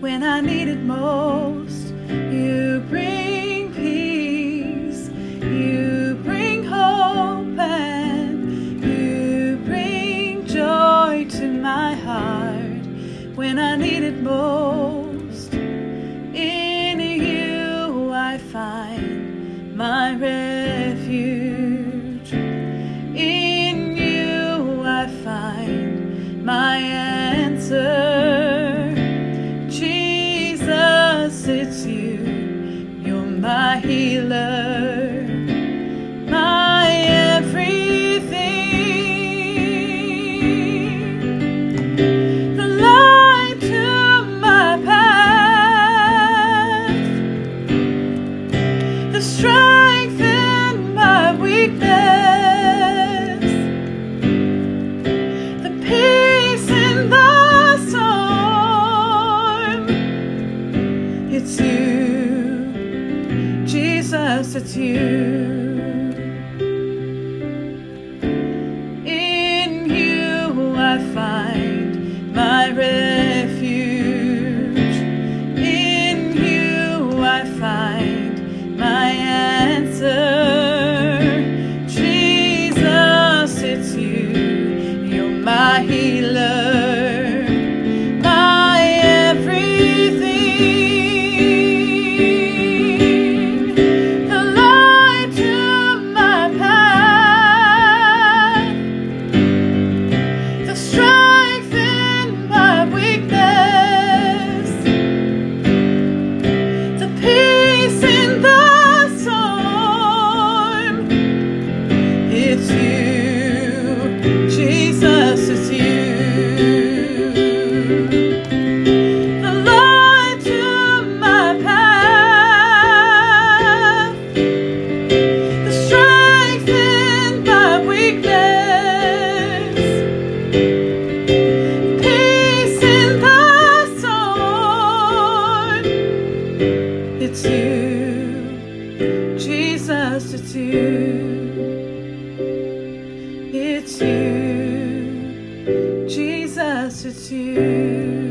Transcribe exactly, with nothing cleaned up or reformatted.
when I need it most. You bring peace, you bring hope, and you bring joy to my heart when I need it most. In you I find my refuge. In you I find my answer. Jesus, it's you. You're my healer, my everything, the light to my path, the strength in my weakness, the peace in the storm. It's you, Jesus, it's you. In you I find my refuge. In you I find my answer. Jesus, it's you. You're my healer, my everything, the light to my path, the strength in my weakness, the peace in the storm. It's you, Jesus, it's you. The light to my path, the strength in my weakness, peace in the storm. It's you, Jesus, it's you. It's you, Jesus, it's you.